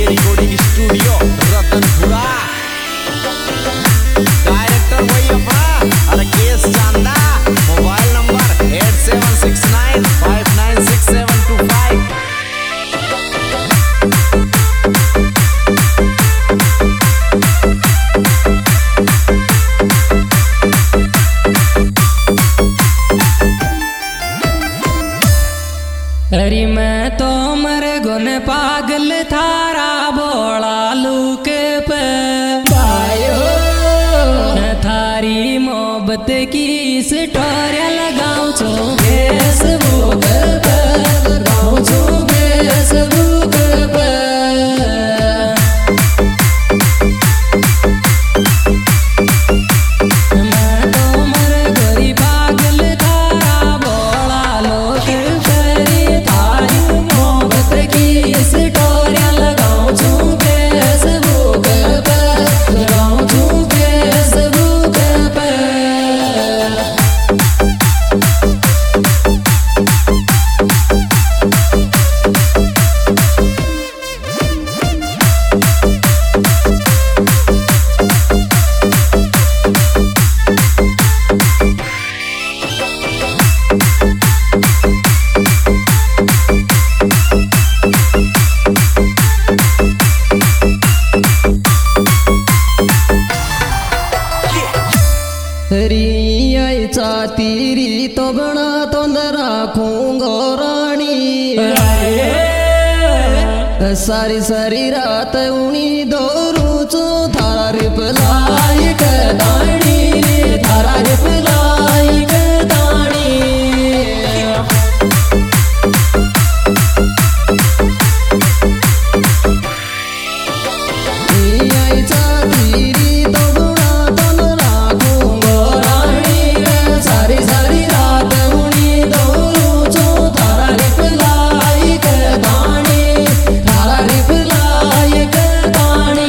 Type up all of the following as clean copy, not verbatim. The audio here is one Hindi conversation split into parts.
के रिकॉर्डिंग स्टूडियो रतनपुरा। डायरेक्टर वही अपना राकेश चांदा। Mobile number 8769596725। अरे मैं तो मर गुन पागल थारा बोला लूक पे थारी मोहब्बत की स्टोरी लगाऊं छो फेसबुक पे, लगाऊं छो फेसबुक पे। मैं तो मर गई पागल थारा बोला लोक पे थारी मोहब्बत की स्टोरी लगाऊं छो फेसबुक पे, लगाऊं छो फेसबुक पे। रियाचा तीरी तो बना तो न राखूंगो रानी। सारी सारी रात उनी दोरू चो थारा रिप्लाई के दानी रे, थारा रिप्लाई के दानी। रियाचा तीरी तो बना तो न राखूंगो रानी। सारी सारी रात उनी दोरू चो थारा रिप्लाई के दानी, थारा रिप्लाई के दानी।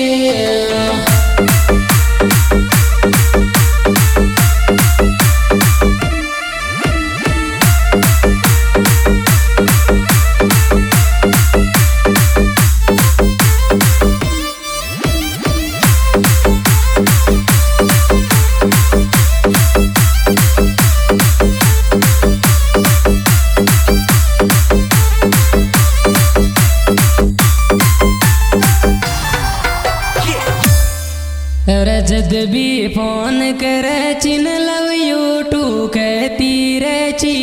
रजत भी फोन करे चिन लव यू टू कहती रची।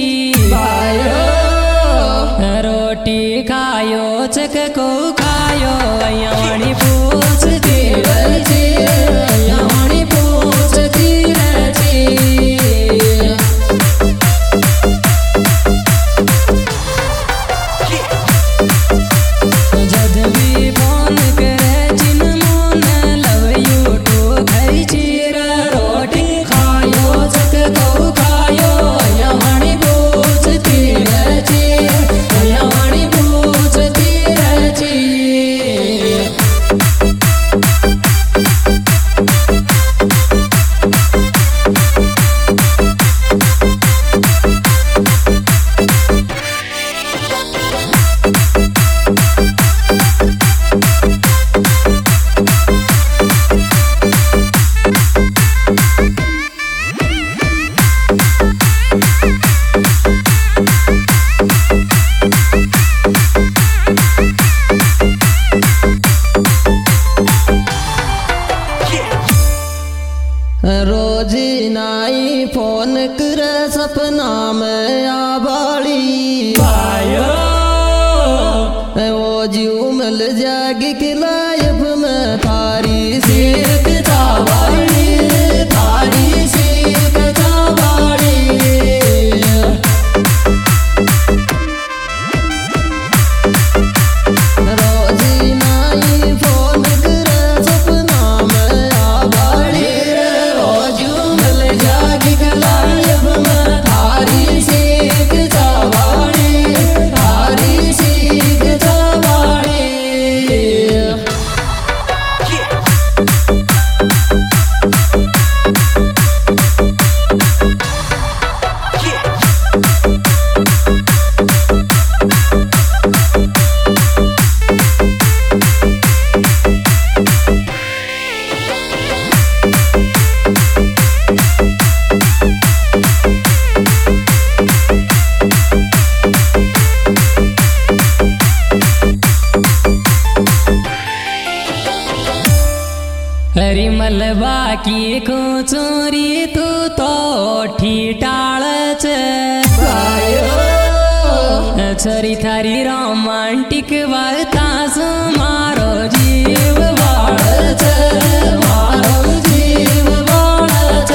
रोटी खायो चक को खायो अयाणी पूछती रची, अयाणी पूछती रची। जद भी फोन करे चिन मोन लव यू टू खाई चीर। रोटी खायो चक को खायो अयाणी पूछती रची, अयाणी पूछती रची। रोजी नाई फोन कर सपना में आबाड़ी। वो जीव मिल जागी कि लाइफ में थारी सीख चावाड़ी, थारी सीख चावाड़ी। रोजी नाई फोन कर सपना में आबाड़ी। रोजू मिल जागी कि लाइफ में थारी सीख चावाड़ी, थारी सीख चावाड़ी। अरे मलबा की चोरी तू तो ठीटाळ छरी थारी रोमांटिक वार्ता मारो जीव बाळ मारो जीव बाळ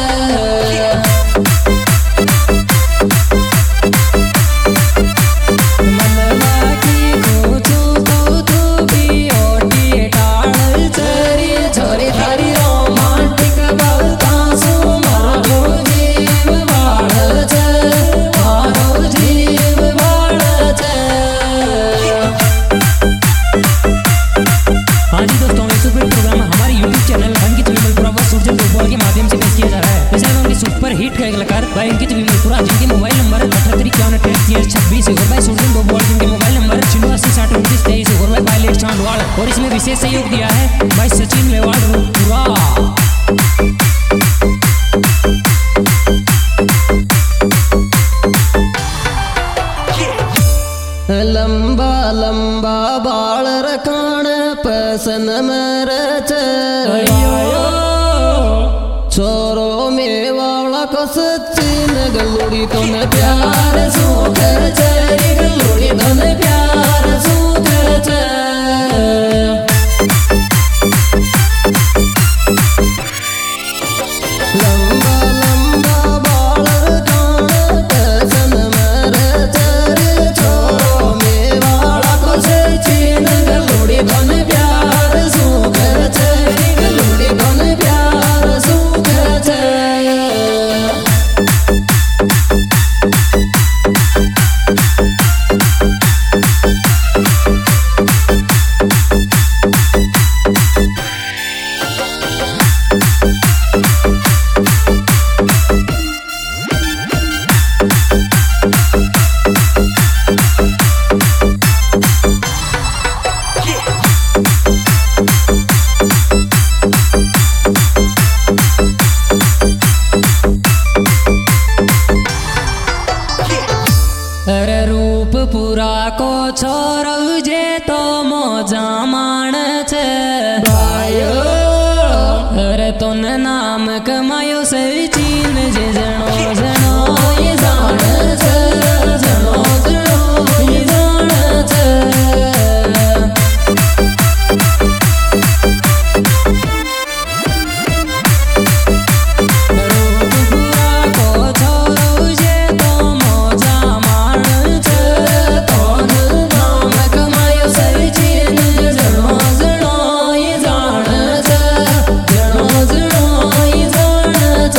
मलबा की खोचू तो तू भी ओटी टाळ छोरी थारी रोमांटिक वार्ता मारो जीव बाळ मारो जीव बाळ। हाँ जी दोस्तों, ये सुपर प्रोग्राम हमारे YouTube चैनल अंकित विमलपुरा व सुरजन डोबवाल के माध्यम से पेश किया जा रहा है। इस एल्बम के सुपर हिट कलाकार भाई अंकित विमलपुरा, जिनके मोबाइल नंबर 785126 और भाई सुरजन डोबवाल, जिनके मोबाइल नंबर 8080602923 और भाई पायलट चांदवाल। और इसमें विशेष सहयोग दिया है भाई सचिन मेवाड़ रूपपुरा। लंबा लंबा बाल रखाण पसन मर छोरो मेवाड़ा को सचिन गलूड़ी तो न प्यार सुख चरी गलूड़ी तो न प्यार सुख लंबा लंबा बाल रखाण पसन मर छोरो मेवाड़ा को सचिन गलूड़ी तो न प्यार सुख चरी गलूड़ी तो न प्यार सुख अरे रूप पूरा को छोरौ जे तो मोजा माण अरे तुन नाम कमायो सचिन जे जनो जनो ये जान जनो जनो ये जान रूप पूरा को छोरौ जे तो मोजा माण तोन नाम कमायो सचिन जनो जनो ये जान जनो जनो ये जान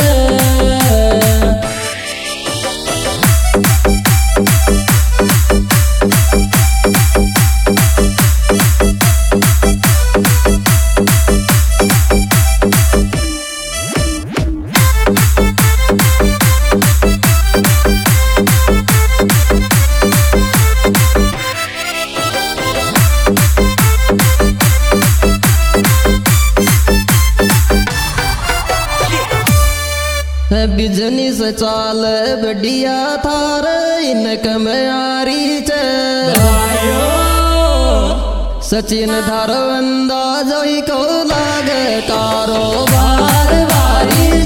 बिजनेस चाल बढ़िया थार इनकम यारी सचिन थार अंदाज को लाग कारोबार वारी